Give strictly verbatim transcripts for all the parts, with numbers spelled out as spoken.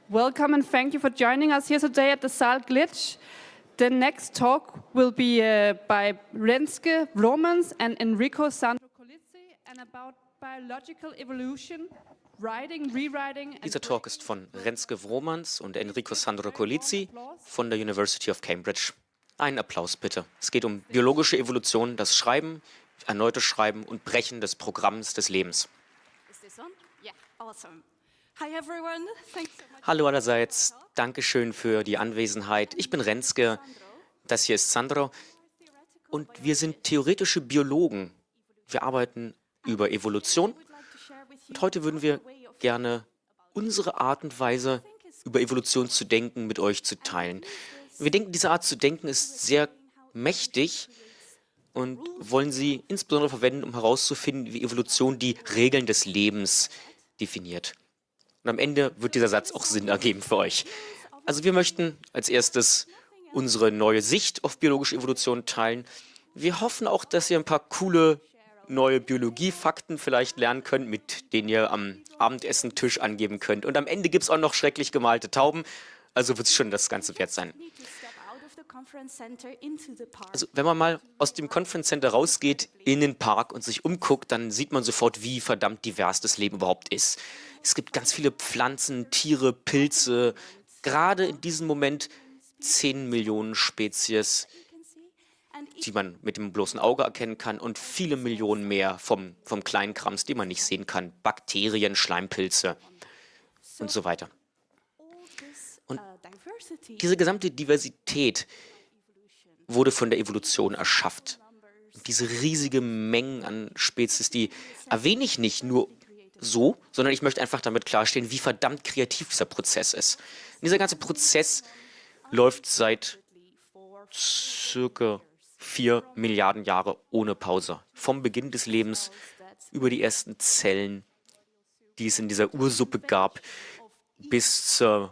Welcome and thank you for joining us here today at the Saal Glitch. The next talk will be uh, by Renske Vromans and Enrico Sandro Colizzi and about biological evolution, writing, rewriting. And Dieser Talk ist von Renske Vromans und Enrico Sandro Colizzi von der University of Cambridge. Einen Applaus bitte. Es geht um biologische Evolution, das Schreiben, erneutes Schreiben und Brechen des Programms des Lebens. Is this on? Yeah, awesome. Hi everyone. Thanks so much. Hallo allerseits, Dankeschön für die Anwesenheit. Ich bin Renske, das hier ist Sandro und wir sind theoretische Biologen. Wir arbeiten über Evolution und heute würden wir gerne unsere Art und Weise, über Evolution zu denken, mit euch zu teilen. Wir denken, diese Art zu denken ist sehr mächtig und wollen sie insbesondere verwenden, um herauszufinden, wie Evolution die Regeln des Lebens definiert. Und am Ende wird dieser Satz auch Sinn ergeben für euch. Also wir möchten als erstes unsere neue Sicht auf biologische Evolution teilen. Wir hoffen auch, dass ihr ein paar coole neue Biologiefakten vielleicht lernen könnt, mit denen ihr am Abendessentisch angeben könnt. Und am Ende gibt es auch noch schrecklich gemalte Tauben. Also wird es schon das Ganze wert sein. Also wenn man mal aus dem Conference Center rausgeht in den Park und sich umguckt, dann sieht man sofort, wie verdammt divers das Leben überhaupt ist. Es gibt ganz viele Pflanzen, Tiere, Pilze, gerade in diesem Moment zehn Millionen Spezies, die man mit dem bloßen Auge erkennen kann und viele Millionen mehr vom, vom Kleinkrams, die man nicht sehen kann, Bakterien, Schleimpilze und so weiter. Und diese gesamte Diversität wurde von der Evolution erschafft. Und diese riesige Mengen an Spezies, die erwähne ich nicht nur so, sondern ich möchte einfach damit klarstellen, wie verdammt kreativ dieser Prozess ist. Und dieser ganze Prozess läuft seit circa vier Milliarden Jahre ohne Pause. Vom Beginn des Lebens über die ersten Zellen, die es in dieser Ursuppe gab, bis zur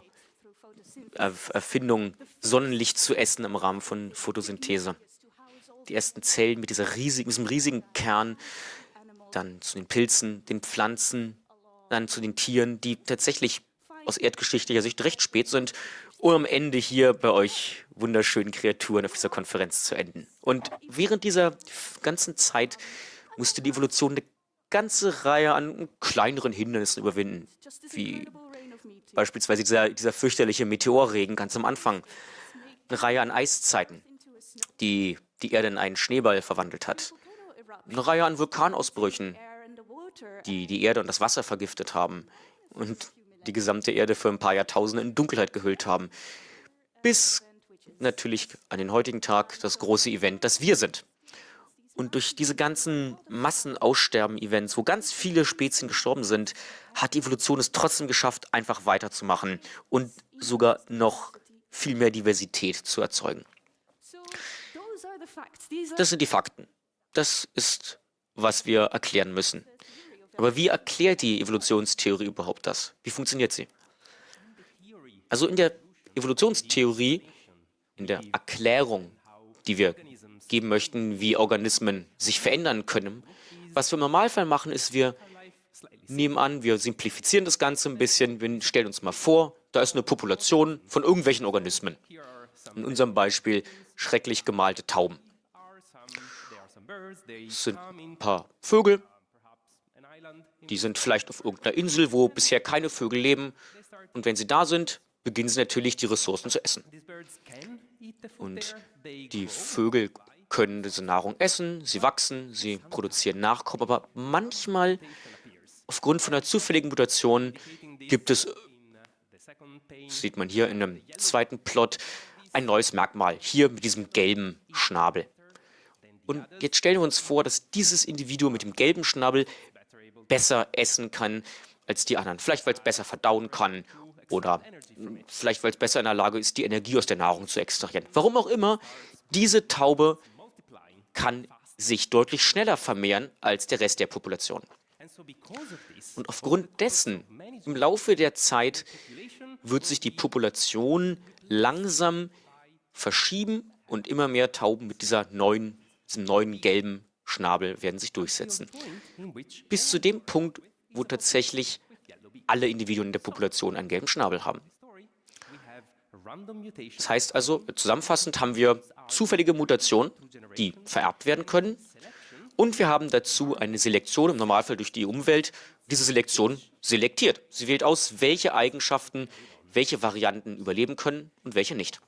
Erfindung, Sonnenlicht zu essen im Rahmen von Photosynthese. Die ersten Zellen mit dieser riesigen, diesem riesigen Kern, dann zu den Pilzen, den Pflanzen, dann zu den Tieren, die tatsächlich aus erdgeschichtlicher Sicht recht spät sind, um am Ende hier bei euch wunderschönen Kreaturen auf dieser Konferenz zu enden. Und während dieser ganzen Zeit musste die Evolution eine ganze Reihe an kleineren Hindernissen überwinden, wie beispielsweise dieser, dieser fürchterliche Meteorregen ganz am Anfang, eine Reihe an Eiszeiten, die die Erde in einen Schneeball verwandelt hat, eine Reihe an Vulkanausbrüchen, die die Erde und das Wasser vergiftet haben und die gesamte Erde für ein paar Jahrtausende in Dunkelheit gehüllt haben, bis natürlich an den heutigen Tag das große Event, das wir sind. Und durch diese ganzen Massenaussterben-Events, wo ganz viele Spezien gestorben sind, hat die Evolution es trotzdem geschafft, einfach weiterzumachen und sogar noch viel mehr Diversität zu erzeugen. Das sind die Fakten. Das ist, was wir erklären müssen. Aber wie erklärt die Evolutionstheorie überhaupt das? Wie funktioniert sie? Also in der Evolutionstheorie, in der Erklärung, die wir geben möchten, wie Organismen sich verändern können, was wir im Normalfall machen, ist, wir nehmen an, wir simplifizieren das Ganze ein bisschen, wir stellen uns mal vor, da ist eine Population von irgendwelchen Organismen. In unserem Beispiel schrecklich gemalte Tauben. Es sind ein paar Vögel, die sind vielleicht auf irgendeiner Insel, wo bisher keine Vögel leben. Und wenn sie da sind, beginnen sie natürlich, die Ressourcen zu essen. Und die Vögel können diese Nahrung essen, sie wachsen, sie produzieren Nachkommen, aber manchmal, aufgrund von einer zufälligen Mutation, gibt es, das sieht man hier in einem zweiten Plot, ein neues Merkmal, hier mit diesem gelben Schnabel. Und jetzt stellen wir uns vor, dass dieses Individuum mit dem gelben Schnabel besser essen kann als die anderen. Vielleicht, weil es besser verdauen kann oder vielleicht, weil es besser in der Lage ist, die Energie aus der Nahrung zu extrahieren. Warum auch immer, diese Taube kann sich deutlich schneller vermehren als der Rest der Population. Und aufgrund dessen, im Laufe der Zeit, wird sich die Population langsam verschieben und immer mehr Tauben mit dieser neuen, diesem neuen gelben Schnabel werden sich durchsetzen. Bis zu dem Punkt, wo tatsächlich alle Individuen der Population einen gelben Schnabel haben. Das heißt also, zusammenfassend haben wir zufällige Mutationen, die vererbt werden können. Und wir haben dazu eine Selektion, im Normalfall durch die Umwelt. Diese Selektion selektiert. Sie wählt aus, welche Eigenschaften, welche Varianten überleben können und welche nicht.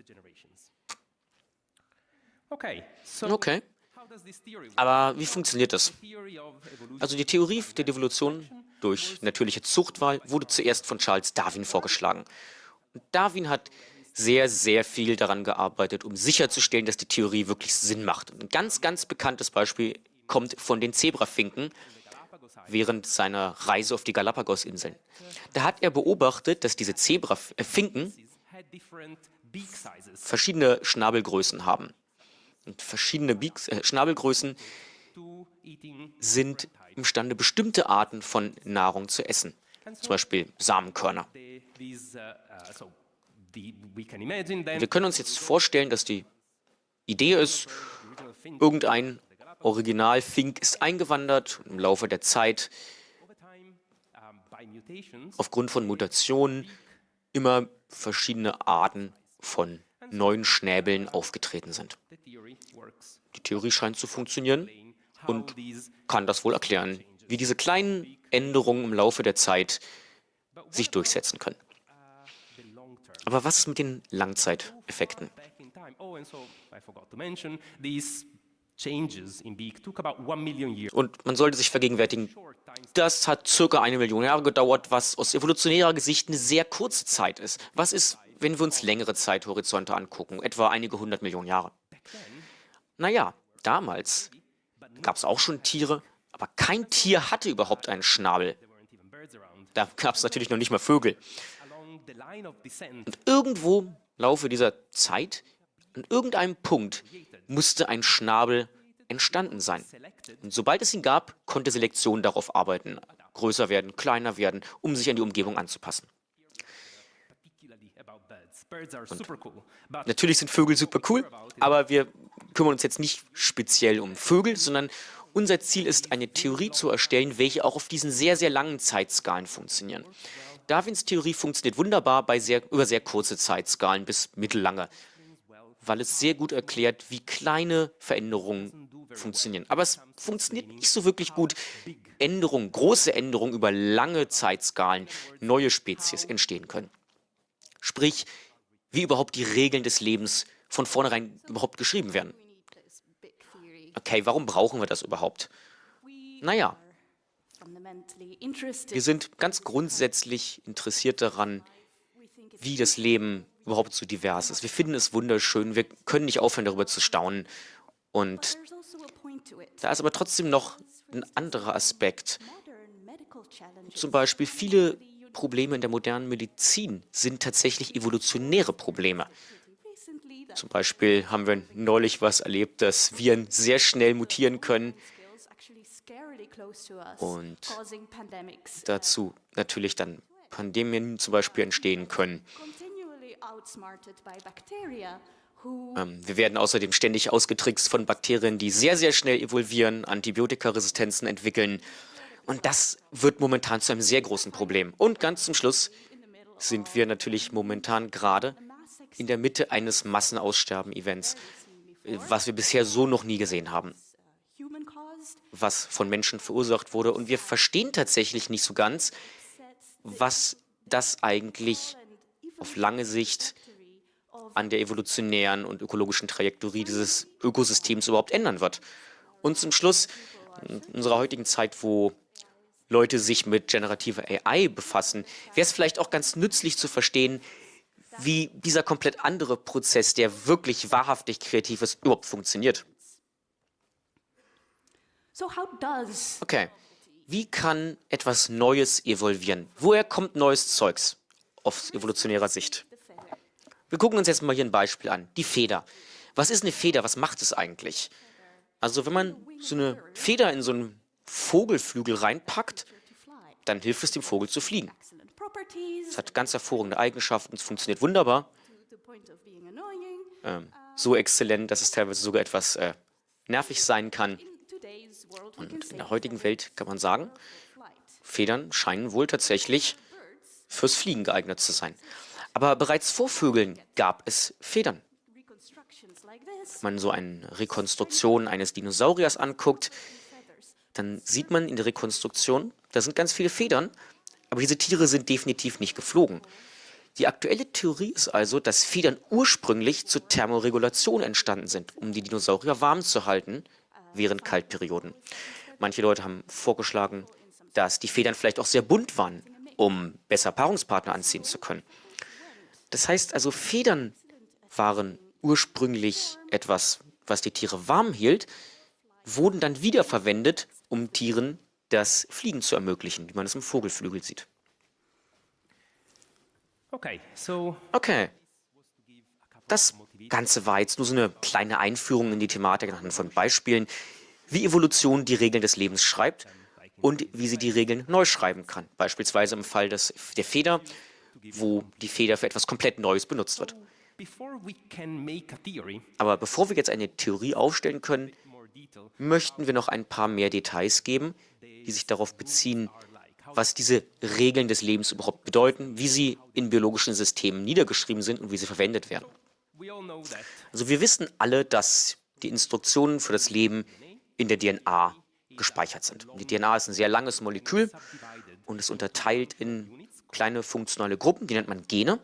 Okay, so Okay, how does this theory work? aber wie funktioniert das? Theory of evolution. Also die Theorie der Evolution durch natürliche Zuchtwahl wurde zuerst von Charles Darwin vorgeschlagen. Und Darwin hat sehr, sehr viel daran gearbeitet, um sicherzustellen, dass die Theorie wirklich Sinn macht. Und ein ganz, ganz bekanntes Beispiel kommt von den Zebrafinken während seiner Reise auf die Galapagos-Inseln. Da hat er beobachtet, dass diese Zebrafinken Had different beak sizes verschiedene Schnabelgrößen haben. Und verschiedene Beaks, äh, Schnabelgrößen to eating. sind imstande, bestimmte Arten von Nahrung zu essen. Zum Beispiel Samenkörner. The, these, uh, uh, so the, we can imagine then Wir können uns jetzt vorstellen, dass die Idee ist, irgendein Originalfink ist eingewandert und im Laufe der Zeit over time, um, by mutations, aufgrund von Mutationen immer verschiedene Arten von neuen Schnäbeln aufgetreten sind. the theory works. Die Theorie scheint zu funktionieren How und these, kann das wohl erklären, wie diese kleinen Änderungen im Laufe der Zeit sich durchsetzen können. the long term. Aber was ist mit den Langzeiteffekten? Back in time. Oh, and so I forgot to mention these changes in beak took about one million years. Und man sollte sich vergegenwärtigen, das hat circa eine Million Jahre gedauert, was aus evolutionärer Sicht eine sehr kurze Zeit ist. Was ist, wenn wir uns längere Zeithorizonte angucken, etwa einige hundert Millionen Jahre? Naja, damals gab es auch schon Tiere, aber kein Tier hatte überhaupt einen Schnabel. There weren't even birds around. Da gab es natürlich noch nicht mal Vögel. Along the line of descent, Und irgendwo im Laufe dieser Zeit, an irgendeinem Punkt, musste ein Schnabel entstanden sein. Und sobald es ihn gab, konnte Selektion darauf arbeiten, größer werden, kleiner werden, um sich an die Umgebung anzupassen. particularly about birds. Birds are super cool, but Natürlich sind Vögel super cool, aber wir kümmern uns jetzt nicht speziell um Vögel, sondern unser Ziel ist, eine Theorie zu erstellen, welche auch auf diesen sehr, sehr langen Zeitskalen funktionieren. Darwins Theorie funktioniert wunderbar bei sehr, über sehr kurze Zeitskalen bis mittellange, weil es sehr gut erklärt, wie kleine Veränderungen funktionieren. Aber es funktioniert nicht so wirklich gut, Änderungen, große Änderungen über lange Zeitskalen, neue Spezies entstehen können. Sprich, wie überhaupt die Regeln des Lebens von vornherein überhaupt geschrieben werden. We need this big theory. Okay, warum brauchen wir das überhaupt? We Naja, are fundamentally interested. wir sind ganz grundsätzlich interessiert daran, We think it's wie das Leben überhaupt so divers ist. Wir finden es wunderschön, wir können nicht aufhören, darüber zu staunen. Und there's also a point to it. da ist aber trotzdem noch ein anderer Aspekt. Modern medical challenges. Zum Beispiel viele Probleme in der modernen Medizin sind tatsächlich evolutionäre Probleme. Recently, that Zum Beispiel haben wir neulich was erlebt, dass Viren sehr schnell mutieren können. skills actually scarily close to us, Und causing pandemics. dazu natürlich dann Pandemien zum Beispiel entstehen können. Continually outsmarted by bacteria who Ähm, wir werden außerdem ständig ausgetrickst von Bakterien, die sehr, sehr schnell evolvieren, Antibiotikaresistenzen entwickeln. Und das wird momentan zu einem sehr großen Problem. Und ganz zum Schluss sind wir natürlich momentan gerade in der Mitte eines Massenaussterben-Events, äh, was wir bisher so noch nie gesehen haben, human caused was von Menschen verursacht wurde. Und wir verstehen tatsächlich nicht so ganz, was das eigentlich auf lange Sicht an der evolutionären und ökologischen Trajektorie dieses Ökosystems überhaupt ändern wird. Und zum Schluss, in unserer heutigen Zeit, wo Leute sich mit generativer A I befassen, wäre es vielleicht auch ganz nützlich zu verstehen, wie dieser komplett andere Prozess, der wirklich wahrhaftig kreativ ist, überhaupt funktioniert. So how does Okay, wie kann etwas Neues evolvieren? Woher kommt neues Zeugs aus evolutionärer Sicht? the feather? Wir gucken uns jetzt mal hier ein Beispiel an. Die Feder. Was ist eine Feder? Was macht es eigentlich? Also wenn man so eine Feder in so einen Vogelflügel reinpackt, To fly. dann hilft es dem Vogel zu fliegen. Excellent properties Es hat ganz hervorragende Eigenschaften, es funktioniert wunderbar. to the point of being annoying. Ähm, so exzellent, dass es teilweise sogar etwas äh, nervig sein kann. In today's world, we can Und say in der heutigen Welt kann man sagen, flight. Federn scheinen wohl tatsächlich fürs Fliegen geeignet zu sein. Aber bereits vor Vögeln gab es Federn. Reconstructions like this. Wenn man so eine Rekonstruktion eines Dinosauriers anguckt, dann sieht man in der Rekonstruktion, da sind ganz viele Federn, aber diese Tiere sind definitiv nicht geflogen. Die aktuelle Theorie ist also, dass Federn ursprünglich zur Thermoregulation entstanden sind, um die Dinosaurier warm zu halten während Kaltperioden. Manche Leute haben vorgeschlagen, dass die Federn vielleicht auch sehr bunt waren, um besser Paarungspartner anziehen zu können. Das heißt also, Federn waren ursprünglich etwas, was die Tiere warm hielt, wurden dann wiederverwendet, um Tieren das Fliegen zu ermöglichen, wie man es im Vogelflügel sieht. Okay, so Okay, das Ganze war jetzt nur so eine kleine Einführung in die Thematik anhand von Beispielen, wie Evolution die Regeln des Lebens schreibt und wie sie die Regeln neu schreiben kann. Beispielsweise im Fall des, der Feder, wo die Feder für etwas komplett Neues benutzt wird. before we can make a theory, Aber bevor wir jetzt eine Theorie aufstellen können, more detail, möchten wir noch ein paar mehr Details geben, die sich darauf beziehen, was diese Regeln des Lebens überhaupt bedeuten, wie sie in biologischen Systemen niedergeschrieben sind und wie sie verwendet werden. we all know that Also wir wissen alle, dass die Instruktionen für das Leben in der D N A gespeichert sind. Und die D N A ist ein sehr langes Molekül und ist unterteilt in kleine funktionale Gruppen, die nennt man Gene.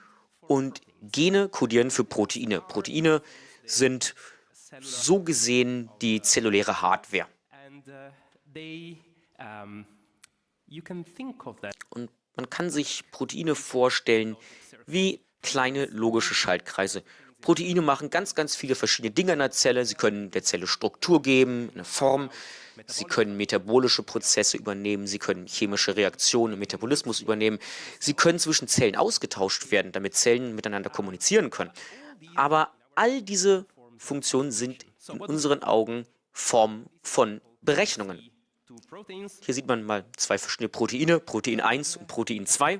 Und Gene kodieren für Proteine. Proteine sind so gesehen die zelluläre Hardware. and uh, they um, you can think of that Und man kann sich Proteine vorstellen wie kleine logische Schaltkreise. Proteine machen ganz, ganz viele verschiedene Dinge in der Zelle. Sie können der Zelle Struktur geben, eine Form. Sie können metabolische Prozesse übernehmen. Sie können chemische Reaktionen im Metabolismus übernehmen. Sie können zwischen Zellen ausgetauscht werden, damit Zellen miteinander kommunizieren können. Aber all diese Funktionen sind in unseren Augen Formen von Berechnungen. two proteins Hier sieht man mal zwei verschiedene Proteine, Protein eins und Protein zwei.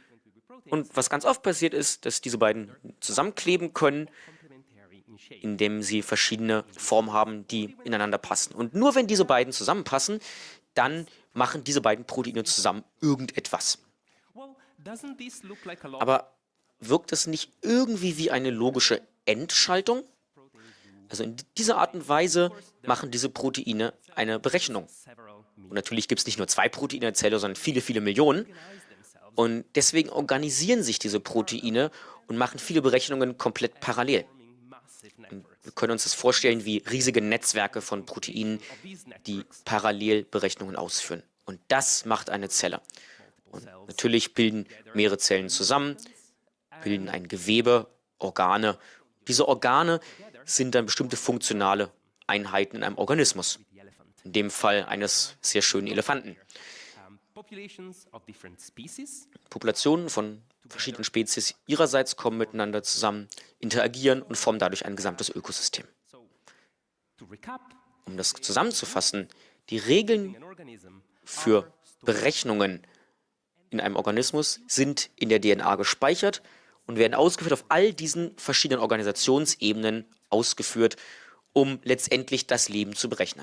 Und was ganz oft passiert ist, dass diese beiden zusammenkleben können, complementary in shape. indem sie verschiedene Formen haben, die ineinander passen. Und nur wenn diese beiden zusammenpassen, dann machen diese beiden Proteine zusammen irgendetwas. Well, doesn't this look like a lot Aber wirkt es nicht irgendwie wie eine logische Endschaltung? Also in dieser Art und Weise machen diese Proteine eine Berechnung. several Und natürlich gibt es nicht nur zwei Proteine in der Zelle, sondern viele, viele Millionen. Und deswegen organisieren sich diese Proteine und machen viele Berechnungen komplett parallel. massive Und networks. wir können uns das vorstellen wie riesige Netzwerke von Proteinen, die parallel Berechnungen ausführen. Und das macht eine Zelle. Und natürlich bilden mehrere Zellen zusammen, bilden ein Gewebe, Organe. Diese Organe sind dann bestimmte funktionale Einheiten in einem Organismus. In dem Fall eines sehr schönen Elefanten. Um, populations of different species Populationen von verschiedenen Spezies ihrerseits kommen miteinander zusammen, interagieren und formen dadurch ein gesamtes Ökosystem. so to recap Um das zusammenzufassen, die Regeln an organism für Berechnungen in einem Organismus sind in der D N A gespeichert und werden ausgeführt auf all diesen verschiedenen Organisationsebenen ausgeführt, um letztendlich das Leben zu berechnen.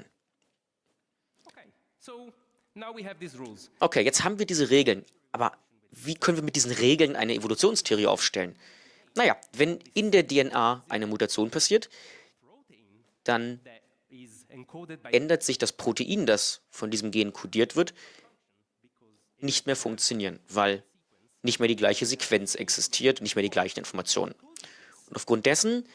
okay so now we have these rules Okay, jetzt haben wir diese Regeln, aber wie können wir mit diesen Regeln eine Evolutionstheorie aufstellen? Naja, wenn in der D N A eine Mutation passiert, dann that is encoded by ändert sich das Protein, das von diesem Gen kodiert wird, nicht mehr funktionieren, weil nicht mehr die gleiche Sequenz existiert, nicht mehr die gleichen Informationen. Und aufgrund dessen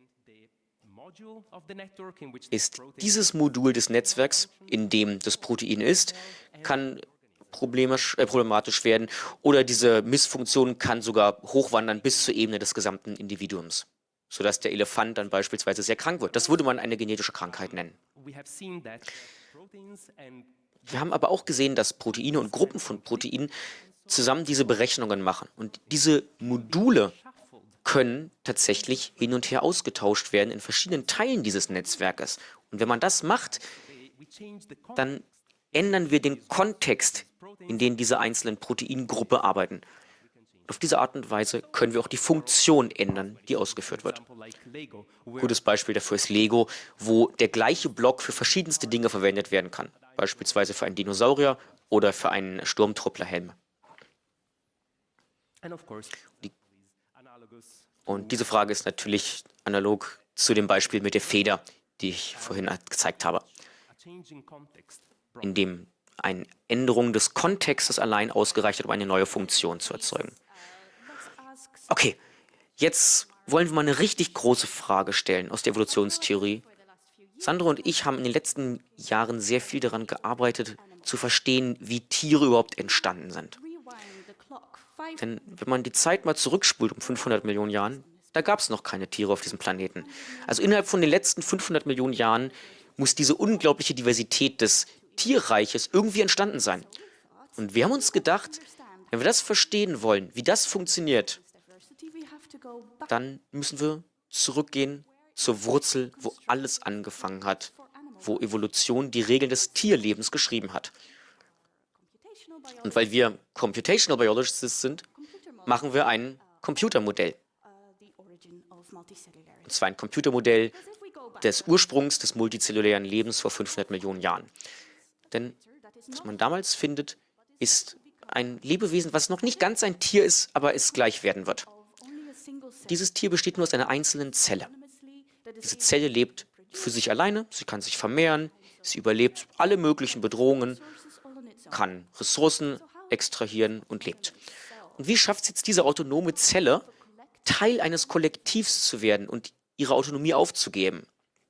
module of the network in which the ist protein dieses Modul des Netzwerks, in dem das Protein ist, kann problemisch, äh, problematisch werden oder diese Missfunktion kann sogar hochwandern bis zur Ebene des gesamten Individuums, sodass der Elefant dann beispielsweise sehr krank wird. Das würde man eine genetische Krankheit nennen. we have seen that proteins and Wir haben aber auch gesehen, dass Proteine und Gruppen von Proteinen zusammen diese Berechnungen machen. Und diese Module können tatsächlich hin und her ausgetauscht werden in verschiedenen Teilen dieses Netzwerkes. Und wenn man das macht, we change the context dann ändern wir den Kontext, in dem diese einzelnen Proteingruppe arbeiten. Und auf diese Art und Weise können wir auch die Funktion ändern, die ausgeführt wird. like Lego where Gutes Beispiel dafür ist Lego, wo der gleiche Block für verschiedenste Dinge verwendet werden kann. Beispielsweise für einen Dinosaurier oder für einen Sturmtrupplerhelm. and of course Die Und diese Frage ist natürlich analog zu dem Beispiel mit der Feder, die ich vorhin gezeigt habe, in dem eine Änderung des Kontextes allein ausgereicht hat, um eine neue Funktion zu erzeugen. Okay, jetzt wollen wir mal eine richtig große Frage stellen aus der Evolutionstheorie. Sandra und ich haben in den letzten Jahren sehr viel daran gearbeitet, zu verstehen, wie Tiere überhaupt entstanden sind. Denn wenn man die Zeit mal zurückspult um fünfhundert Millionen Jahren, da gab es noch keine Tiere auf diesem Planeten. Also innerhalb von den letzten fünfhundert Millionen Jahren muss diese unglaubliche Diversität des Tierreiches irgendwie entstanden sein. Und wir haben uns gedacht, wenn wir das verstehen wollen, wie das funktioniert, dann müssen wir zurückgehen zur Wurzel, wo alles angefangen hat, wo Evolution die Regeln des Tierlebens geschrieben hat. Und weil wir Computational Biologists sind, machen wir ein Computermodell. Und zwar ein Computermodell des Ursprungs des multizellulären Lebens vor fünfhundert Millionen Jahren. Denn was man damals findet, ist ein Lebewesen, was noch nicht ganz ein Tier ist, aber es gleich werden wird. Dieses Tier besteht nur aus einer einzelnen Zelle. Diese Zelle lebt für sich alleine, sie kann sich vermehren, sie überlebt alle möglichen Bedrohungen, kann Ressourcen extrahieren und lebt. Und wie schafft es jetzt diese autonome Zelle, Teil eines Kollektivs zu werden und ihre Autonomie aufzugeben?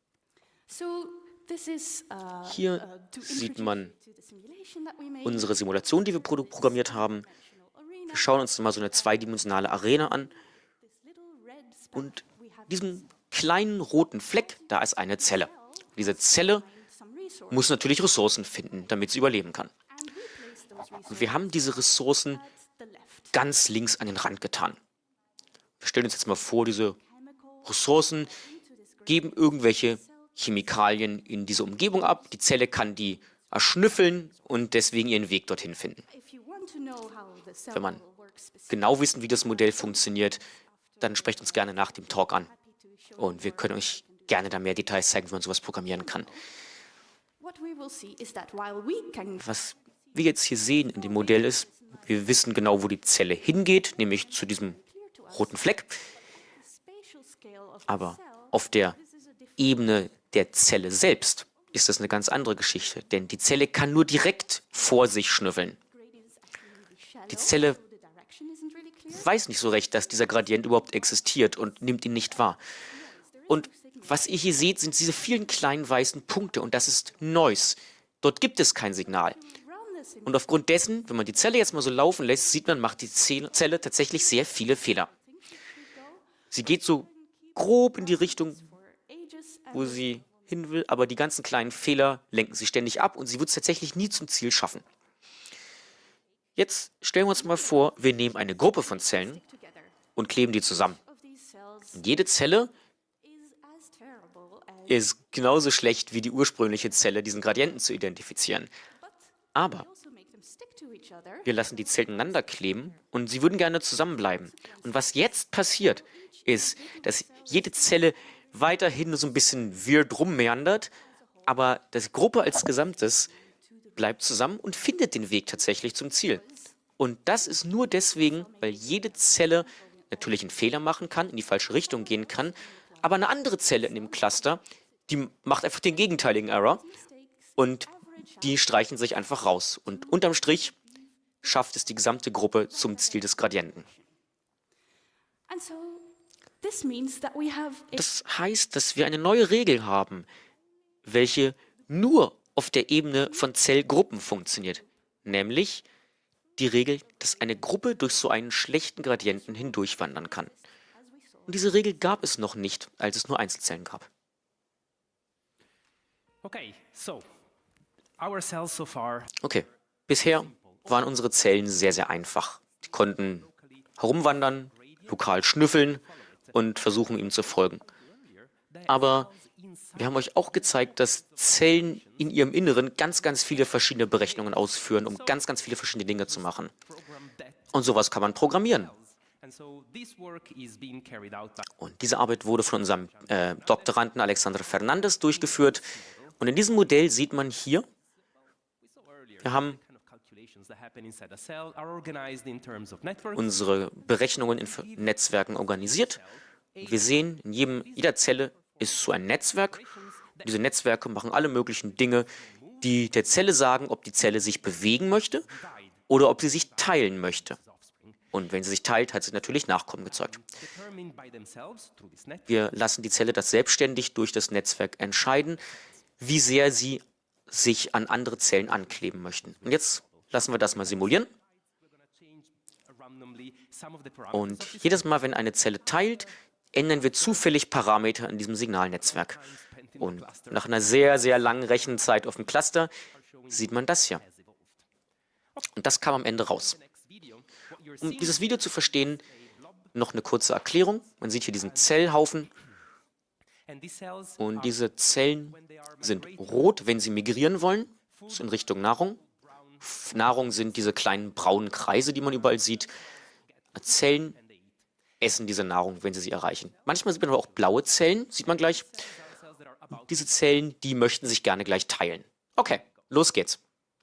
Hier sieht man unsere Simulation, die wir pro programmiert haben. Wir schauen uns mal so eine zweidimensionale Arena an. Und diesem kleinen roten Fleck, da ist eine Zelle. Diese Zelle muss natürlich Ressourcen finden, damit sie überleben kann. Und wir haben diese Ressourcen ganz links an den Rand getan. Wir stellen uns jetzt mal vor, diese Ressourcen geben irgendwelche Chemikalien in diese Umgebung ab. Die Zelle kann die erschnüffeln und deswegen ihren Weg dorthin finden. Wenn man genau wissen, wie das Modell funktioniert, dann sprecht uns gerne nach dem Talk an. Und wir können euch gerne da mehr Details zeigen, wie man sowas programmieren kann. Was wir jetzt hier sehen in dem Modell ist, wir wissen genau, wo die Zelle hingeht, nämlich zu diesem roten Fleck. Aber auf der Ebene der Zelle selbst ist das eine ganz andere Geschichte, denn die Zelle kann nur direkt vor sich schnüffeln. Die Zelle weiß nicht so recht, dass dieser Gradient überhaupt existiert und nimmt ihn nicht wahr. Und was ihr hier seht, sind diese vielen kleinen weißen Punkte und das ist Noise. Dort gibt es kein Signal. Und aufgrund dessen, wenn man die Zelle jetzt mal so laufen lässt, sieht man, macht die Zelle tatsächlich sehr viele Fehler. Sie geht so grob in die Richtung, wo sie hin will, aber die ganzen kleinen Fehler lenken sie ständig ab und sie wird es tatsächlich nie zum Ziel schaffen. Jetzt stellen wir uns mal vor, wir nehmen eine Gruppe von Zellen und kleben die zusammen. Jede Zelle ist genauso schlecht wie die ursprüngliche Zelle, diesen Gradienten zu identifizieren. Aber wir lassen die Zellen ineinander kleben und sie würden gerne zusammenbleiben. Und was jetzt passiert, ist, dass jede Zelle weiterhin so ein bisschen weird rummeandert, aber die Gruppe als Gesamtes bleibt zusammen und findet den Weg tatsächlich zum Ziel. Und das ist nur deswegen, weil jede Zelle natürlich einen Fehler machen kann, in die falsche Richtung gehen kann, aber eine andere Zelle in dem Cluster, die macht einfach den gegenteiligen Error und die streichen sich einfach raus. Und unterm Strich schafft es die gesamte Gruppe zum Ziel des Gradienten. Das heißt, dass wir eine neue Regel haben, welche nur auf der Ebene von Zellgruppen funktioniert. Nämlich die Regel, dass eine Gruppe durch so einen schlechten Gradienten hindurchwandern kann. Und diese Regel gab es noch nicht, als es nur Einzelzellen gab. Okay, so our cells so far. Okay, bisher waren unsere Zellen sehr, sehr einfach. Die konnten herumwandern, lokal schnüffeln und versuchen, ihm zu folgen. Aber wir haben euch auch gezeigt, dass Zellen in ihrem Inneren ganz, ganz viele verschiedene Berechnungen ausführen, um ganz, ganz viele verschiedene Dinge zu machen. Und sowas kann man programmieren. Und diese Arbeit wurde von unserem äh, Doktoranden Alexandre Fernandez durchgeführt. Und in diesem Modell sieht man hier, wir haben unsere Berechnungen in Netzwerken organisiert. Wir sehen, in jedem, jeder Zelle ist so ein Netzwerk. Diese Netzwerke machen alle möglichen Dinge, die der Zelle sagen, ob die Zelle sich bewegen möchte oder ob sie sich teilen möchte. Und wenn sie sich teilt, hat sie natürlich Nachkommen gezeugt. Wir lassen die Zelle das selbstständig durch das Netzwerk entscheiden, wie sehr sie sich an andere Zellen ankleben möchten. Und jetzt lassen wir das mal simulieren. Und jedes Mal, wenn eine Zelle teilt, ändern wir zufällig Parameter in diesem Signalnetzwerk. Und nach einer sehr, sehr langen Rechenzeit auf dem Cluster sieht man das hier. Und das kam am Ende raus. Um dieses Video zu verstehen, noch eine kurze Erklärung. Man sieht hier diesen Zellhaufen. Und diese Zellen sind rot, wenn sie migrieren wollen, also in Richtung Nahrung. Nahrung sind diese kleinen braunen Kreise, die man überall sieht. Zellen essen diese Nahrung, wenn sie sie erreichen. Manchmal sieht man aber auch blaue Zellen, sieht man gleich. Diese Zellen, die möchten sich gerne gleich teilen. Okay, los geht's.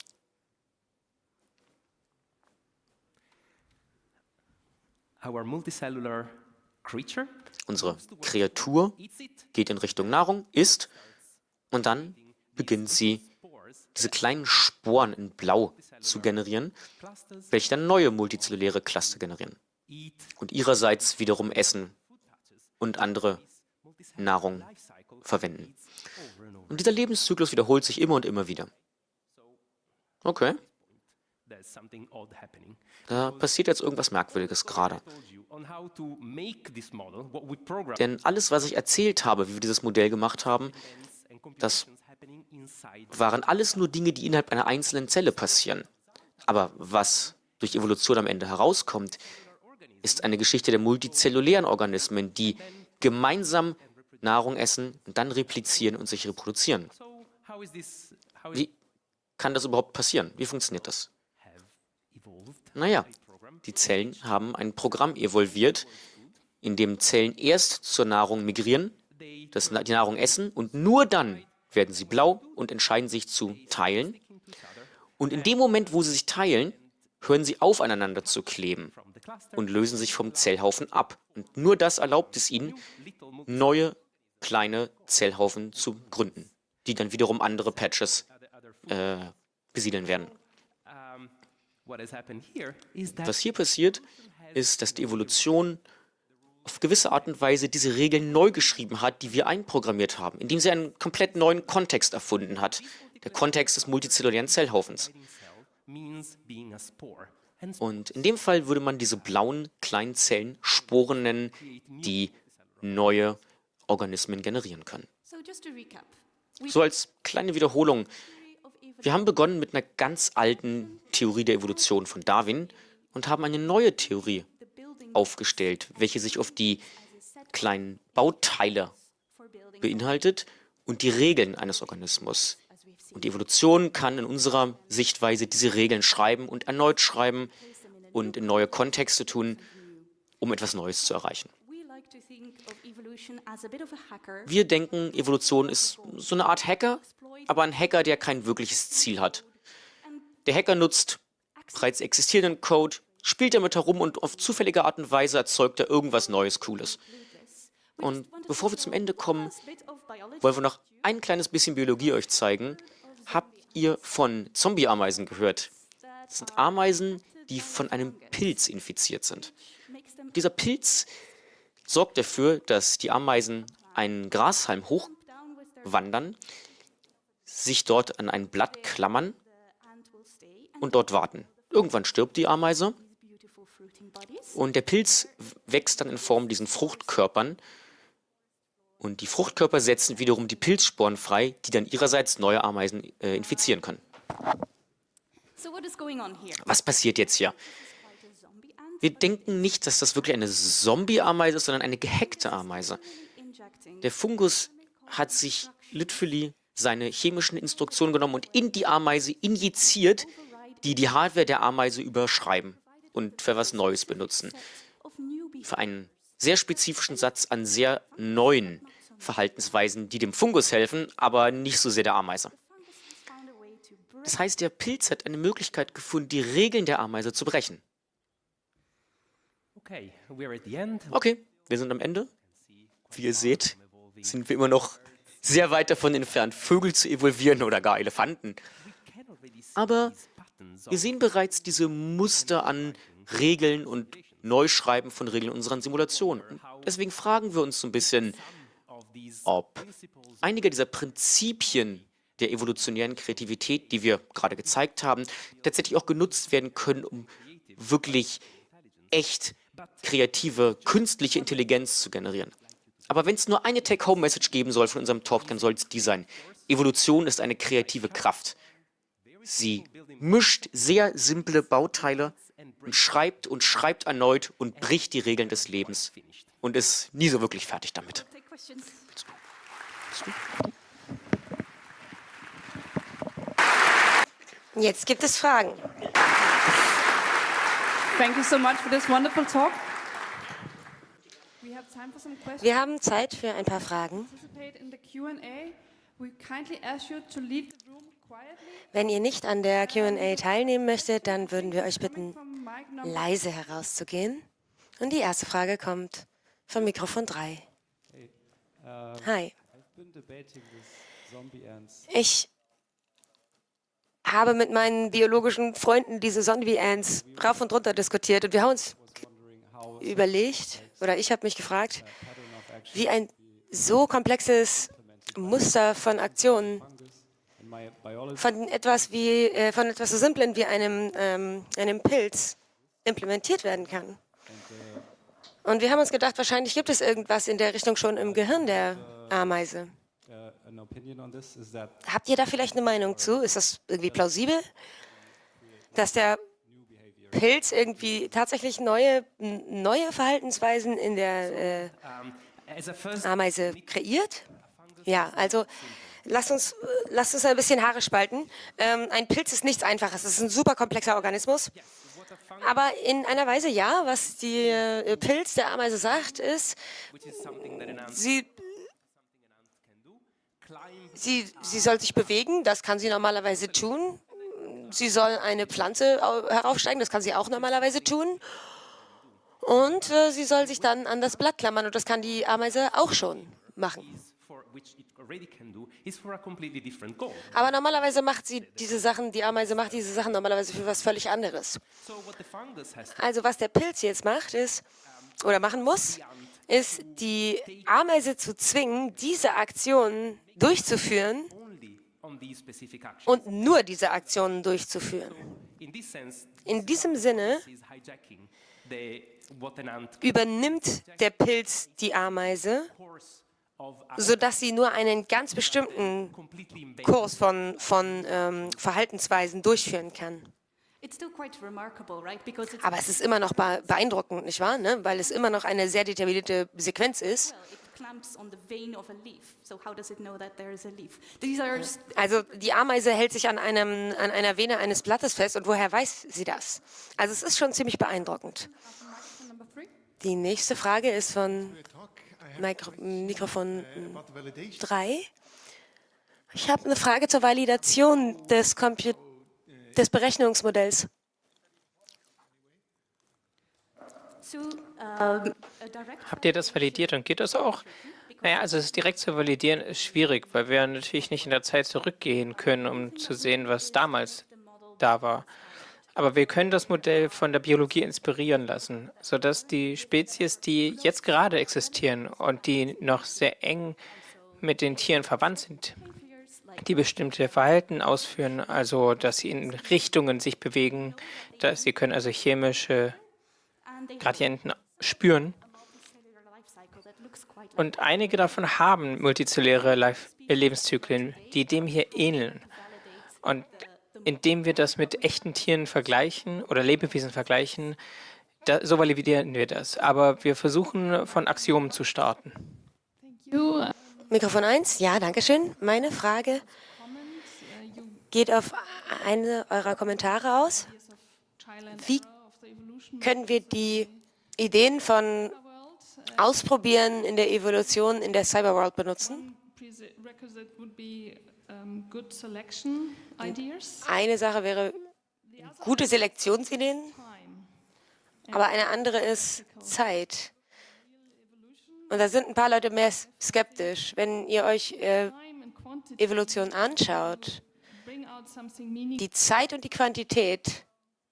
Our multicellular creature Unsere Kreatur geht in Richtung Nahrung, isst und dann beginnt sie, diese kleinen Sporen in Blau zu generieren, welche dann neue multizelluläre Cluster generieren und ihrerseits wiederum essen und andere Nahrung verwenden. Und dieser Lebenszyklus wiederholt sich immer und immer wieder. Okay. Da passiert jetzt irgendwas Merkwürdiges gerade. Denn alles, was ich erzählt habe, wie wir dieses Modell gemacht haben, das waren alles nur Dinge, die innerhalb einer einzelnen Zelle passieren. Aber was durch Evolution am Ende herauskommt, ist eine Geschichte der multizellulären Organismen, die gemeinsam Nahrung essen und dann replizieren und sich reproduzieren. Wie kann das überhaupt passieren? Wie funktioniert das? Naja, die Zellen haben ein Programm evolviert, in dem Zellen erst zur Nahrung migrieren, das, die Nahrung essen und nur dann werden sie blau und entscheiden sich zu teilen. Und in dem Moment, wo sie sich teilen, hören sie auf, aneinander zu kleben und lösen sich vom Zellhaufen ab. Und nur das erlaubt es ihnen, neue kleine Zellhaufen zu gründen, die dann wiederum andere Patches äh, besiedeln werden. Was hier passiert, ist, dass die Evolution auf gewisse Art und Weise diese Regeln neu geschrieben hat, die wir einprogrammiert haben, indem sie einen komplett neuen Kontext erfunden hat. Der Kontext des multizellulären Zellhaufens. Und in dem Fall würde man diese blauen kleinen Zellen Sporen nennen, die neue Organismen generieren können. So als kleine Wiederholung. Wir haben begonnen mit einer ganz alten Theorie der Evolution von Darwin und haben eine neue Theorie aufgestellt, welche sich auf die kleinen Bauteile beinhaltet und die Regeln eines Organismus. Und die Evolution kann in unserer Sichtweise diese Regeln schreiben und erneut schreiben und in neue Kontexte tun, um etwas Neues zu erreichen. Wir denken, Evolution ist so eine Art Hacker, aber ein Hacker, der kein wirkliches Ziel hat. Der Hacker nutzt bereits existierenden Code, spielt damit herum und auf zufällige Art und Weise erzeugt er irgendwas Neues, Cooles. Und bevor wir zum Ende kommen, wollen wir noch ein kleines bisschen Biologie euch zeigen. Habt ihr von Zombie-Ameisen gehört? Das sind Ameisen, die von einem Pilz infiziert sind. Dieser Pilz sorgt dafür, dass die Ameisen einen Grashalm hochwandern, sich dort an ein Blatt klammern und dort warten. Irgendwann stirbt die Ameise und der Pilz wächst dann in Form diesen Fruchtkörpern und die Fruchtkörper setzen wiederum die Pilzsporen frei, die dann ihrerseits neue Ameisen äh, infizieren können. Was passiert jetzt hier? Wir denken nicht, dass das wirklich eine Zombie-Ameise ist, sondern eine gehackte Ameise. Der Fungus hat sich literally seine chemischen Instruktionen genommen und in die Ameise injiziert, die die Hardware der Ameise überschreiben und für was Neues benutzen. Für einen sehr spezifischen Satz an sehr neuen Verhaltensweisen, die dem Fungus helfen, aber nicht so sehr der Ameise. Das heißt, der Pilz hat eine Möglichkeit gefunden, die Regeln der Ameise zu brechen. Okay, we're at the end. Okay, wir sind am Ende. Wie ihr seht, sind wir immer noch sehr weit davon entfernt, Vögel zu evolvieren oder gar Elefanten. Aber wir sehen bereits diese Muster an Regeln und Neuschreiben von Regeln in unseren Simulationen. Und deswegen fragen wir uns so ein bisschen, ob einige dieser Prinzipien der evolutionären Kreativität, die wir gerade gezeigt haben, tatsächlich auch genutzt werden können, um wirklich echt kreative, künstliche Intelligenz zu generieren. Aber wenn es nur eine Take-Home-Message geben soll von unserem Talk, dann soll es die sein. Evolution ist eine kreative Kraft. Sie mischt sehr simple Bauteile und schreibt und schreibt erneut und bricht die Regeln des Lebens und ist nie so wirklich fertig damit. Take questions. Jetzt gibt es Fragen. Thank you so much for this wonderful talk. We have time for some questions. Wir haben Zeit für ein paar Fragen. Participate in the Q and A. We kindly ask you to leave the room quietly. Wenn ihr nicht an der Q und A teilnehmen möchtet, dann würden wir euch bitten, From mic number leise herauszugehen. Und die erste Frage kommt von Mikrofon drei. Hi. Ich habe mit meinen biologischen Freunden diese Zombie-Ants rauf und runter diskutiert und wir haben uns überlegt, oder ich habe mich gefragt, wie ein so komplexes Muster von Aktionen von etwas wie äh, von etwas so Simplem wie einem, ähm, einem Pilz implementiert werden kann. Und wir haben uns gedacht, wahrscheinlich gibt es irgendwas in der Richtung schon im Gehirn der Ameise. Habt ihr da vielleicht eine Meinung zu? Ist das irgendwie plausibel, dass der Pilz irgendwie tatsächlich neue, neue Verhaltensweisen in der äh, As a first, Ameise kreiert? Ja, also lasst uns, lasst uns ein bisschen Haare spalten. Ähm, ein Pilz ist nichts Einfaches. Es ist ein super komplexer Organismus. Aber in einer Weise ja, was die äh, Pilz der Ameise sagt, ist, which is something that an ant sie, can do, climb sie, sie soll sich bewegen, das kann sie normalerweise tun. Sie soll eine Pflanze au- heraufsteigen, das kann sie auch normalerweise tun. Und äh, sie soll sich dann an das Blatt klammern und das kann die Ameise auch schon machen. for which it already can do is for a completely different goal. Aber normalerweise macht sie diese Sachen, die Ameise macht diese Sachen normalerweise für was völlig anderes. So what the fungus has to Also was der Pilz jetzt macht, ist, oder machen muss, ist die Ameise zu zwingen, diese Aktionen durchzuführen only on these specific actions. und nur diese Aktionen durchzuführen. In this sense, In diesem Sinne this is hijacking the what an ant übernimmt der Pilz die Ameise, course of a sodass sie nur einen ganz bestimmten completely embedded Kurs von, von ähm, Verhaltensweisen durchführen kann. It's still quite remarkable, right? Because it's, Aber es ist immer noch be- beeindruckend, nicht wahr? Ne? Weil es immer noch eine sehr detaillierte Sequenz ist. well, it clamps on the vein of a leaf. So how does it know that there is a leaf? These are s- Also die Ameise hält sich an, einem, an einer Vene eines Blattes fest und woher weiß sie das? Also es ist schon ziemlich beeindruckend. microphone number three. Die nächste Frage ist von Mikro Mikrofon drei. Ich habe eine Frage zur Validation des, Compu des Berechnungsmodells. to um, a direct Habt ihr das validiert und geht das auch? Naja, also es direkt zu validieren ist schwierig, weil wir natürlich nicht in der Zeit zurückgehen können, um zu sehen, was damals da war. Aber wir können das Modell von der Biologie inspirieren lassen, sodass die Spezies, die jetzt gerade existieren und die noch sehr eng mit den Tieren verwandt sind, die bestimmte Verhalten ausführen, also dass sie in Richtungen sich bewegen, dass sie können also chemische and they Gradienten spüren. multicellular life cycle that looks quite like Und einige davon haben multizelluläre Life äh, Lebenszyklen, die dem hier ähneln. Und indem wir das mit echten Tieren vergleichen oder Lebewesen vergleichen, da, so validieren wir das. Aber wir versuchen, von Axiomen zu starten. Thank you. Mikrofon eins, ja, danke schön. Meine Frage geht auf eine eurer Kommentare aus. Wie können wir die Ideen von Ausprobieren in der Evolution in der Cyberworld benutzen? prerequisite would be um, good selection ideas. Eine Sache wäre gute Selektionsideen, Time. aber eine andere ist Zeit. Und da sind ein paar Leute mehr skeptisch. Wenn ihr euch äh, Time and quantity Evolution anschaut, bring out something meaningful. die Zeit und die Quantität,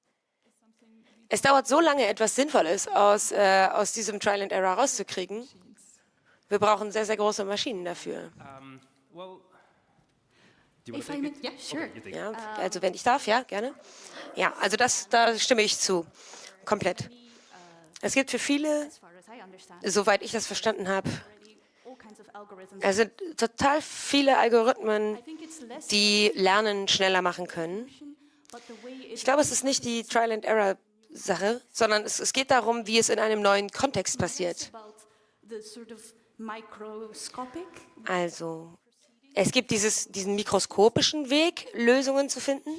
es dauert so lange, etwas Sinnvolles aus, äh, aus diesem Trial and Error rauszukriegen. Wir brauchen sehr, sehr große Maschinen dafür. Um, well, do you If want I to may, take yeah, it? sure. Okay, you take it. Ja, also wenn ich darf, ja, gerne. Ja, also das, da stimme ich zu. Komplett. Es gibt für viele, As far as I understand, soweit ich das verstanden habe, already all kinds of algorithms. es sind total viele Algorithmen, I think it's less die Lernen schneller machen können. but the way it Ich glaube, es ist nicht die Trial and Error Sache, sondern es, es geht darum, wie es in einem neuen Kontext passiert. about the sort of microscopic Also, es gibt dieses, diesen mikroskopischen Weg, Lösungen zu finden.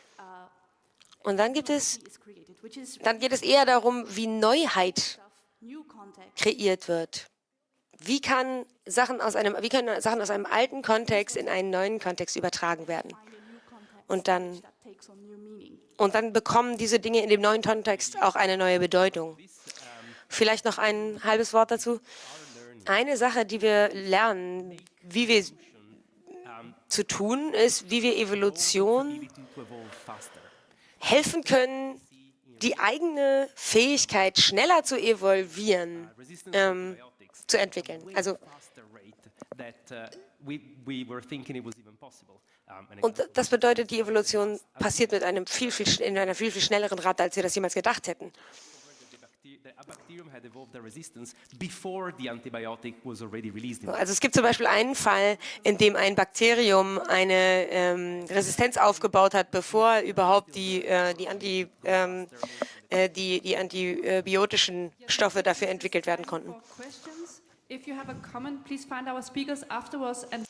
Und dann gibt es, is created, which is dann geht es eher darum, wie Neuheit new context. kreiert wird. Wie kann Sachen aus einem, wie können Sachen aus einem alten Kontext in einen neuen Kontext übertragen werden? Find a new context Und dann, that takes on new meaning. und dann bekommen diese Dinge in dem neuen Kontext auch eine neue Bedeutung. Vielleicht noch ein halbes Wort dazu. Eine Sache, die wir lernen, wie wir zu tun, ist, wie wir Evolution To evolve faster. helfen können, die eigene Fähigkeit, schneller zu evolvieren, Resistance ähm, to antibiotics. zu entwickeln. Also, Faster rate that uh, we, we were thinking it was even possible. Um, an und das bedeutet, die Evolution passiert mit einem viel, viel, sch- in einer viel, viel schnelleren Rate, als wir das jemals gedacht hätten. The a bacterium had evolved the resistance before the antibiotic was already released. In Also es gibt zum Beispiel einen Fall, in dem ein Bakterium eine ähm, Resistenz aufgebaut hat, bevor überhaupt die, äh, die, Anti, ähm, äh, die, die antibiotischen Stoffe dafür entwickelt werden konnten. For questions, if you have a comment, please find our speakers afterwards and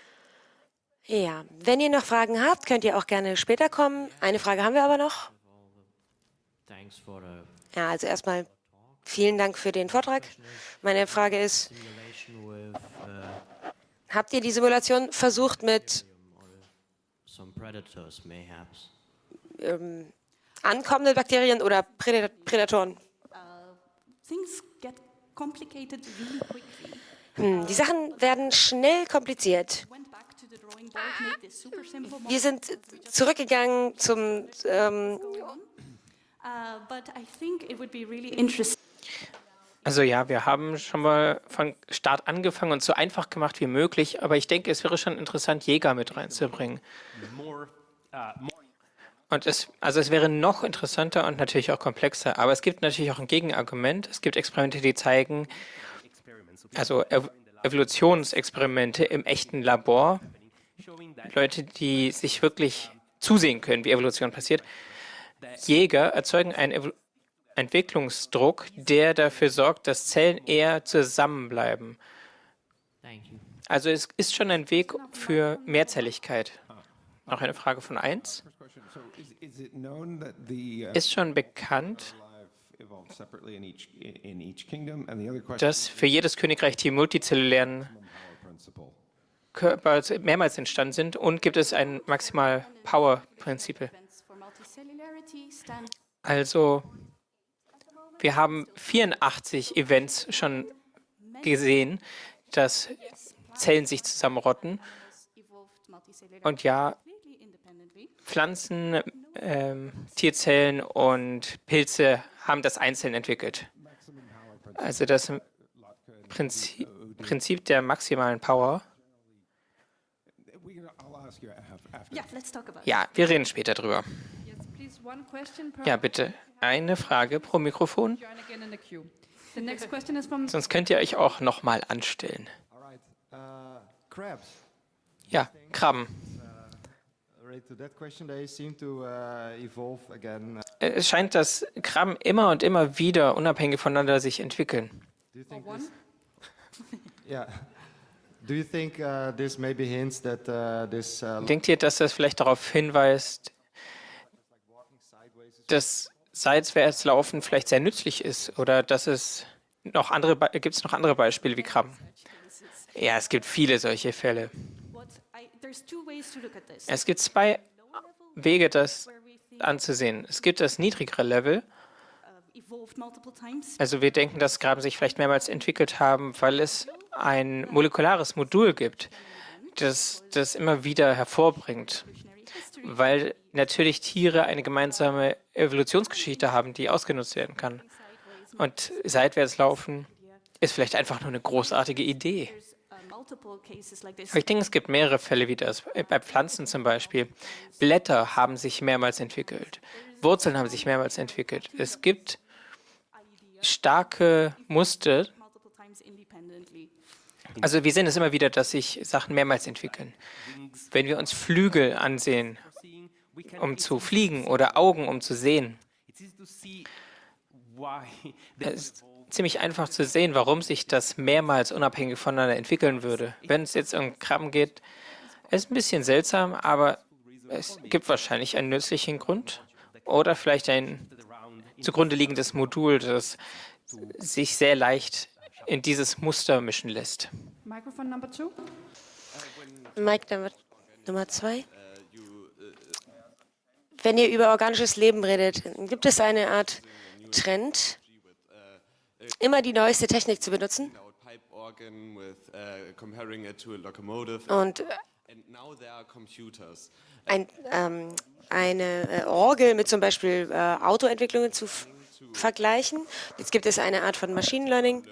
Ja, wenn ihr noch Fragen habt, könnt ihr auch gerne später kommen. Eine Frage haben wir aber noch. Thanks for the Ja, also erstmal vielen Dank für den Vortrag. Meine Frage ist, simulation with uh, habt ihr die Simulation versucht mit some predators, mayhaps? ähm, ankommenden Bakterien oder Präda- Prädatoren? Things get complicated really quickly. Hm, die Sachen werden schnell kompliziert. Went back to the drawing board, made this super simple model. Wir sind zurückgegangen zum, ähm, Uh, but I think it would be really interesting. Also ja, wir haben schon mal von Start angefangen und so einfach gemacht wie möglich, aber ich denke, es wäre schon interessant, Jäger mit reinzubringen. more, uh, more Und es, also es wäre noch interessanter und natürlich auch komplexer, aber es gibt natürlich auch ein Gegenargument. Es gibt Experimente, die zeigen, experiments. also Ev Evolutionsexperimente im echten Labor, Showing that Leute, die sich wirklich zusehen können, wie Evolution passiert. Jäger erzeugen einen Evo Entwicklungsdruck, der dafür sorgt, dass Zellen eher zusammenbleiben. Thank you. Also es ist schon ein Weg für Mehrzelligkeit. Noch eine Frage von eins. So is, is it known that the uh, Ist schon bekannt, life evolved separately in each in each kingdom? And the other question dass für jedes Königreich die multizellulären power principle. Körper mehrmals entstanden sind und gibt es ein Maximal-Power-Prinzip. Events for multicellularity stand Also wir haben vierundachtzig Events schon gesehen, dass Zellen sich zusammenrotten. evolved multicellular Und ja, completely independently. Pflanzen, ähm, Tierzellen und Pilze haben das einzeln entwickelt. Also das Prinzip, Prinzip der maximalen Power. We can, I'll ask you af- after. Yeah, let's talk about it. Ja, wir reden später drüber. yes, please one question per Ja, bitte. Eine Frage pro Mikrofon. join again in the queue. The next question is from Sonst könnt ihr euch auch nochmal anstellen. All right. Uh, crabs. Ja, Krabben. Related to that question, they seem to uh, evolve again. Uh, Es scheint, dass Krabben immer und immer wieder unabhängig voneinander sich entwickeln. do you think one. this? Yeah. Do you think uh, this maybe hints that uh, this uh, Denkt ihr, dass das vielleicht darauf hinweist, dass Seitwärtslaufen vielleicht sehr nützlich ist? Oder dass es noch andere, gibt es noch andere Beispiele wie Krabben? Ja, es gibt viele solche Fälle. What I, there's two ways to look at this. Es gibt zwei Wege, das anzusehen. Es gibt das niedrigere Level. Evolved multiple times. Also wir denken, dass Graben sich vielleicht mehrmals entwickelt haben, weil es ein molekulares Modul gibt, das das immer wieder hervorbringt. Weil natürlich Tiere eine gemeinsame Evolutionsgeschichte haben, die ausgenutzt werden kann. Und seitwärts laufen ist vielleicht einfach nur eine großartige Idee. Uh, multiple cases like this. Aber ich denke, es gibt mehrere Fälle wie das. Bei Pflanzen zum Beispiel. Blätter haben sich mehrmals entwickelt. Wurzeln haben sich mehrmals entwickelt. Es gibt starke Muster. Multiple times independently. Also wir sehen es immer wieder, dass sich Sachen mehrmals entwickeln. Wenn wir uns Flügel ansehen, um zu fliegen, oder Augen, um zu sehen, It's easy to see why they es ist ziemlich einfach zu sehen, warum sich das mehrmals unabhängig voneinander entwickeln würde. Wenn es jetzt um Krabben geht, ist ein bisschen seltsam, aber es gibt wahrscheinlich einen nützlichen Grund oder vielleicht ein zugrunde liegendes Modul, das sich sehr leicht in dieses Muster mischen lässt. Microphone number two. Mike Nummer, Nummer zwei. Wenn ihr über organisches Leben redet, gibt es eine Art Trend, immer die neueste Technik zu benutzen? Und äh, ein, ähm, eine äh, Orgel mit zum Beispiel äh, Autoentwicklungen zu f- vergleichen. Jetzt gibt es eine Art von Machine Learning,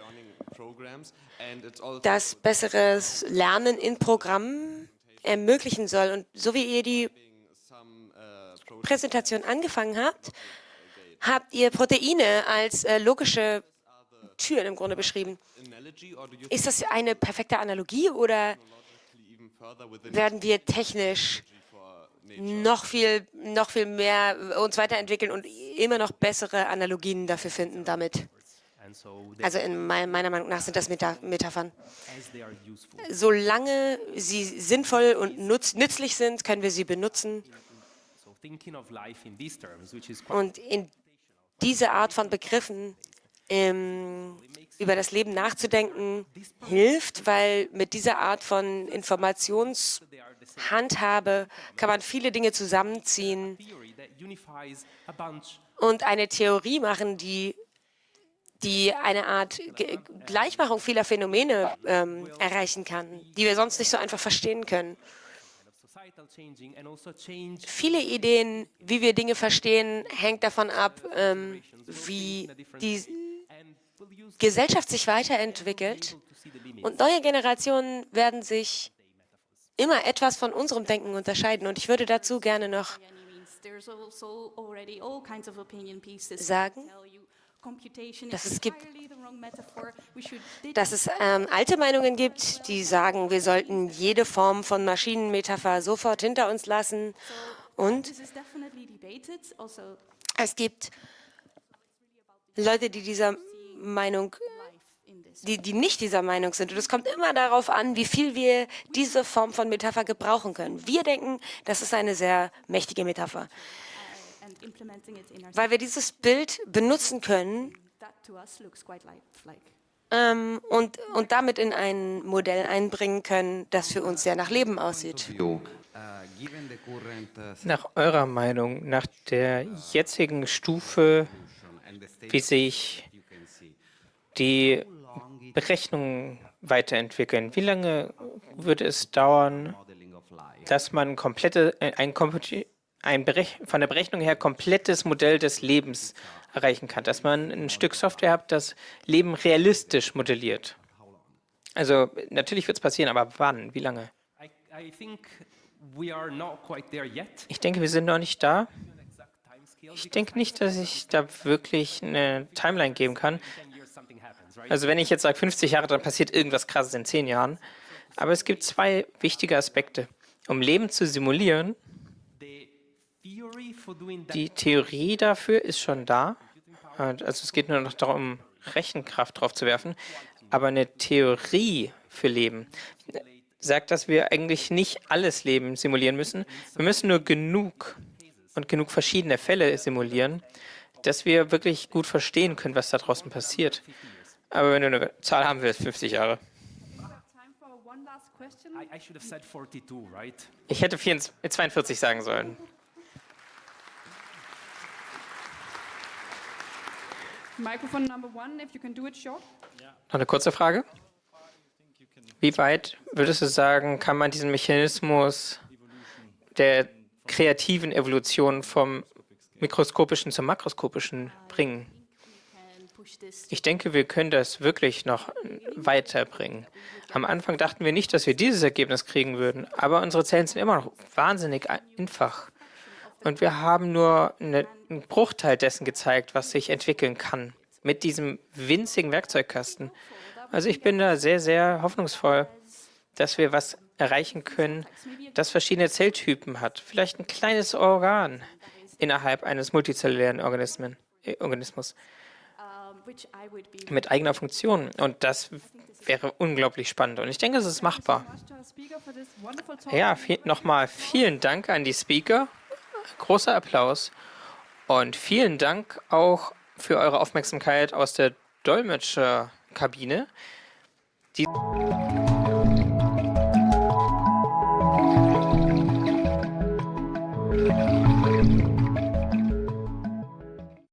das besseres Lernen in Programmen ermöglichen soll. Und so wie ihr die Präsentation angefangen habt, habt ihr Proteine als äh, logische Türen im Grunde beschrieben. Ist das eine perfekte Analogie oder werden wir technisch noch viel, noch viel mehr uns weiterentwickeln und immer noch bessere Analogien dafür finden damit? Also in mein, meiner Meinung nach sind das Meta Metaphern. Solange sie sinnvoll und nutz, nützlich sind, können wir sie benutzen. Und in diese Art von Begriffen ähm, über das Leben nachzudenken, hilft, weil mit dieser Art von Informationshandhabe kann man viele Dinge zusammenziehen und eine Theorie machen, die, die eine Art Ge Gleichmachung vieler Phänomene ähm, erreichen kann, die wir sonst nicht so einfach verstehen können. Viele Ideen, wie wir Dinge verstehen, hängt davon ab, ähm, wie die Gesellschaft sich weiterentwickelt. Und neue Generationen werden sich immer etwas von unserem Denken unterscheiden. Und ich würde dazu gerne noch sagen, dass es gibt, dass es ähm, alte Meinungen gibt, die sagen, wir sollten jede Form von Maschinenmetapher sofort hinter uns lassen. Und es gibt Leute, die dieser Meinung, die, die nicht dieser Meinung sind. Und es kommt immer darauf an, wie viel wir diese Form von Metapher gebrauchen können. Wir denken, das ist eine sehr mächtige Metapher, weil wir dieses Bild benutzen können ähm, und, und damit in ein Modell einbringen können, das für uns sehr nach Leben aussieht. Nach eurer Meinung, nach der jetzigen Stufe, wie sich die Berechnungen weiterentwickeln, wie lange würde es dauern, dass man komplette, ein, ein Berech von der Berechnung her komplettes Modell des Lebens erreichen kann, dass man ein Stück Software hat, das Leben realistisch modelliert? Also natürlich wird es passieren, aber wann? Wie lange? Ich denke, wir sind noch nicht da. Ich denke nicht, dass ich da wirklich eine Timeline geben kann. Also wenn ich jetzt sage fünfzig Jahre, dann passiert irgendwas Krasses in zehn Jahren. Aber es gibt zwei wichtige Aspekte. Um Leben zu simulieren, die Theorie dafür ist schon da. Also es geht nur noch darum, Rechenkraft drauf zu werfen. Aber eine Theorie für Leben sagt, dass wir eigentlich nicht alles Leben simulieren müssen. Wir müssen nur genug und genug verschiedene Fälle simulieren, dass wir wirklich gut verstehen können, was da draußen passiert. Aber wenn du eine Zahl haben willst, fünfzig Jahre. question. I, I should have said forty-two, right? Ich hätte vierundzwanzig, zweiundvierzig sagen sollen. Microphone number one, if you can do it short. Noch eine kurze Frage. Wie weit würdest du sagen, kann man diesen Mechanismus der kreativen Evolution vom mikroskopischen zum makroskopischen bringen? Ich denke, wir können das wirklich noch weiterbringen. Am Anfang dachten wir nicht, dass wir dieses Ergebnis kriegen würden, aber unsere Zellen sind immer noch wahnsinnig einfach. Und wir haben nur eine, einen Bruchteil dessen gezeigt, was sich entwickeln kann mit diesem winzigen Werkzeugkasten. Also ich bin da sehr, sehr hoffnungsvoll, dass wir was erreichen können, das verschiedene Zelltypen hat. Vielleicht ein kleines Organ innerhalb eines multizellulären Organismen, äh, Organismus mit eigener Funktion. Und das wäre unglaublich spannend. Und ich denke, es ist machbar. Ja, nochmal vielen Dank an die Speaker. Großer Applaus. Und vielen Dank auch für eure Aufmerksamkeit aus der Dolmetscherkabine. Die